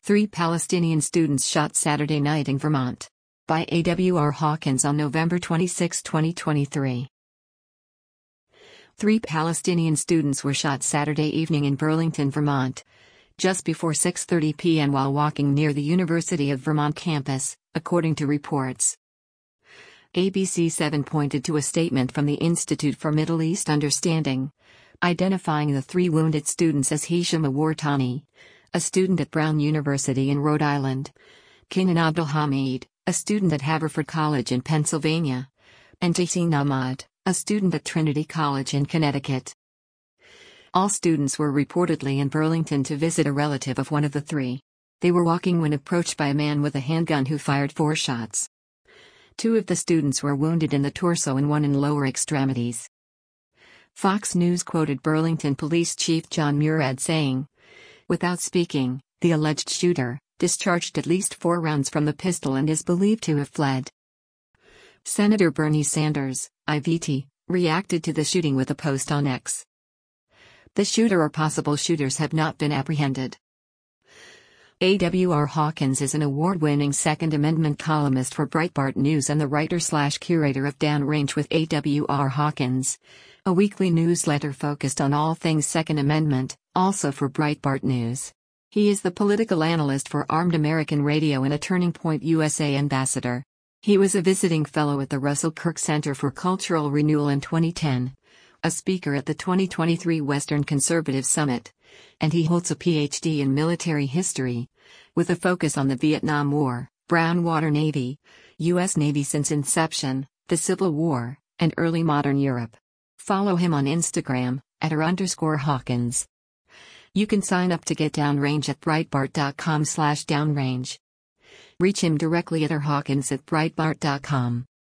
Three Palestinian students shot Saturday night in Vermont. By A.W.R. Hawkins on November 26, 2023. Three Palestinian students were shot Saturday evening in Burlington, Vermont, just before 6:30 p.m. while walking near the University of Vermont campus, according to reports. ABC7 pointed to a statement from the Institute for Middle East Understanding, identifying the three wounded students as Hisham Awartani, a student at Brown University in Rhode Island, Kenan Abdulhamid, a student at Haverford College in Pennsylvania, and Yasin Ahmad, a student at Trinity College in Connecticut. All students were reportedly in Burlington to visit a relative of one of the three. They were walking when approached by a man with a handgun who fired 4 shots. 2 of the students were wounded in the torso and 1 in lower extremities. Fox News quoted Burlington Police Chief John Murad saying, "Without speaking, the alleged shooter discharged at least 4 rounds from the pistol and is believed to have fled." Senator Bernie Sanders, IVT, reacted to the shooting with a post on X. The shooter or possible shooters have not been apprehended. A.W.R. Hawkins is an award-winning Second Amendment columnist for Breitbart News and the writer/curator of Downrange with A.W.R. Hawkins, a weekly newsletter focused on all things Second Amendment, also for Breitbart News. He is the political analyst for Armed American Radio and a Turning Point USA ambassador. He was a visiting fellow at the Russell Kirk Center for Cultural Renewal in 2010, a speaker at the 2023 Western Conservative Summit, and he holds a PhD in military history, with a focus on the Vietnam War, Brown Water Navy, U.S. Navy since inception, the Civil War, and early modern Europe. Follow him on Instagram, @r_Hawkins. You can sign up to get Downrange at Breitbart.com/downrange. Reach him directly at rhawkins@breitbart.com.